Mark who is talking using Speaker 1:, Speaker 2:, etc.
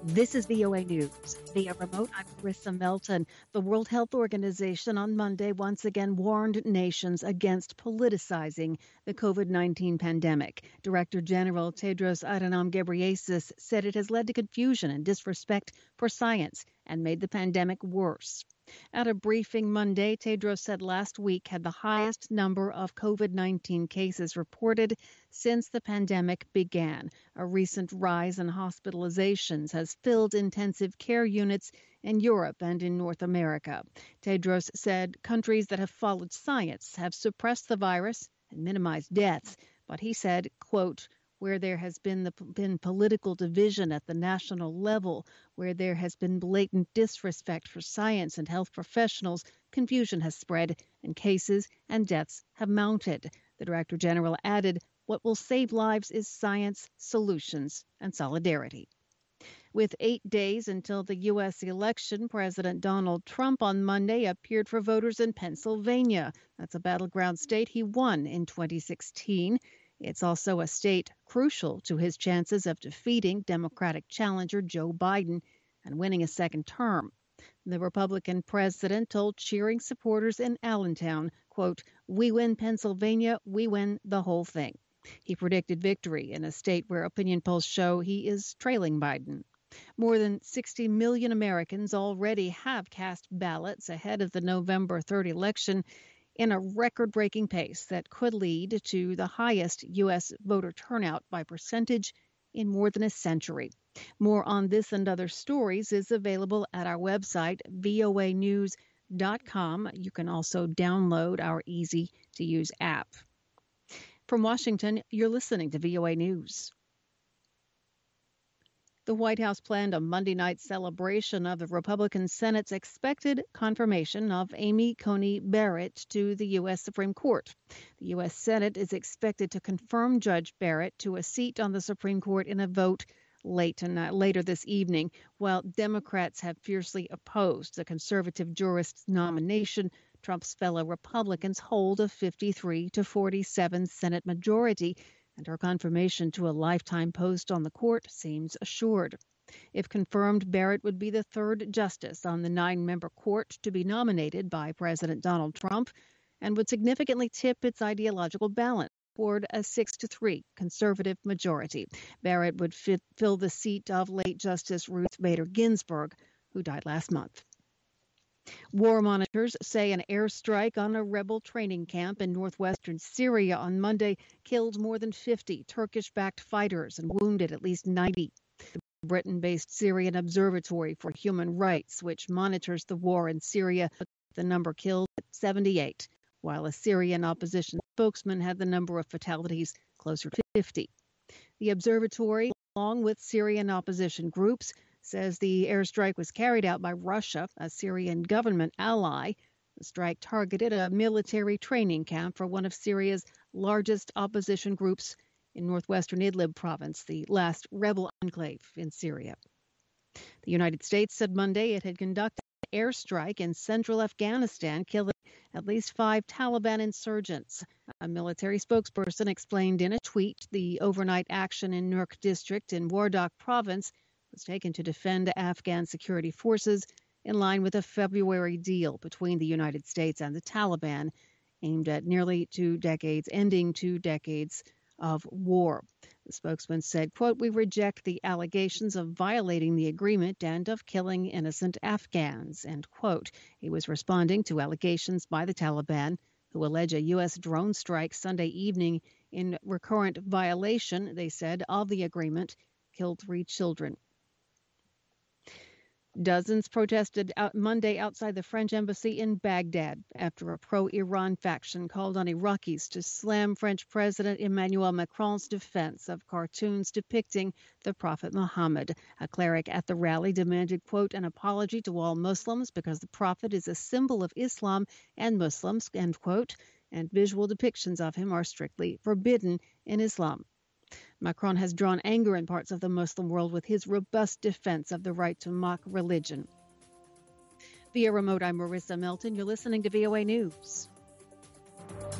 Speaker 1: This is VOA News. Via remote, I'm Marissa Melton. The World Health Organization on Monday once again warned nations against politicizing the COVID-19 pandemic. Director General Tedros Adhanom Ghebreyesus said it has led to confusion and disrespect for science and made the pandemic worse. At a briefing Monday, Tedros said last week had the highest number of COVID-19 cases reported since the pandemic began. A recent rise in hospitalizations has filled intensive care units in Europe and in North America. Tedros said countries that have followed science have suppressed the virus and minimized deaths, but he said, quote, where there has been political division at the national level, where there has been blatant disrespect for science and health professionals, confusion has spread and cases and deaths have mounted. The Director General added, what will save lives is science, solutions, and solidarity. With 8 days until the U.S. election, President Donald Trump on Monday appeared for voters in Pennsylvania. That's a battleground state he won in 2016. It's also a state crucial to his chances of defeating Democratic challenger Joe Biden and winning a second term. The Republican president told cheering supporters in Allentown, quote, we win Pennsylvania, we win the whole thing. He predicted victory in a state where opinion polls show he is trailing Biden. More than 60 million Americans already have cast ballots ahead of the November 3rd election in a record-breaking pace that could lead to the highest U.S. voter turnout by percentage in more than a century. More on this and other stories is available at our website, voanews.com. You can also download our easy-to-use app. From Washington, you're listening to VOA News. The White House planned a Monday night celebration of the Republican Senate's expected confirmation of Amy Coney Barrett to the U.S. Supreme Court. The U.S. Senate is expected to confirm Judge Barrett to a seat on the Supreme Court in a vote later this evening, while Democrats have fiercely opposed the conservative jurist's nomination. Trump's fellow Republicans hold a 53-47 Senate majority, and her confirmation to a lifetime post on the court seems assured. If confirmed, Barrett would be the third justice on the 9-member court to be nominated by President Donald Trump and would significantly tip its ideological balance toward a 6-3 conservative majority. Barrett would fill the seat of late Justice Ruth Bader Ginsburg, who died last month. War monitors say an airstrike on a rebel training camp in northwestern Syria on Monday killed more than 50 Turkish-backed fighters and wounded at least 90. The Britain-based Syrian Observatory for Human Rights, which monitors the war in Syria, put the number killed at 78, while a Syrian opposition spokesman had the number of fatalities closer to 50. The observatory, along with Syrian opposition groups, says the airstrike was carried out by Russia, a Syrian government ally. The strike targeted a military training camp for one of Syria's largest opposition groups in northwestern Idlib province, the last rebel enclave in Syria. The United States said Monday it had conducted an airstrike in central Afghanistan, killing at least 5 Taliban insurgents. A military spokesperson explained in a tweet the overnight action in Nurk district in Wardak province was taken to defend Afghan security forces in line with a February deal between the United States and the Taliban aimed at ending 2 decades of war. The spokesman said, quote, we reject the allegations of violating the agreement and of killing innocent Afghans, end quote. He was responding to allegations by the Taliban, who allege a U.S. drone strike Sunday evening in recurrent violation, they said, of the agreement, killed 3 children. Dozens protested Monday outside the French embassy in Baghdad after a pro-Iran faction called on Iraqis to slam French President Emmanuel Macron's defense of cartoons depicting the Prophet Muhammad. A cleric at the rally demanded, quote, an apology to all Muslims because the Prophet is a symbol of Islam and Muslims, end quote, and visual depictions of him are strictly forbidden in Islam. Macron has drawn anger in parts of the Muslim world with his robust defense of the right to mock religion. Via remote, I'm Marissa Melton. You're listening to VOA News.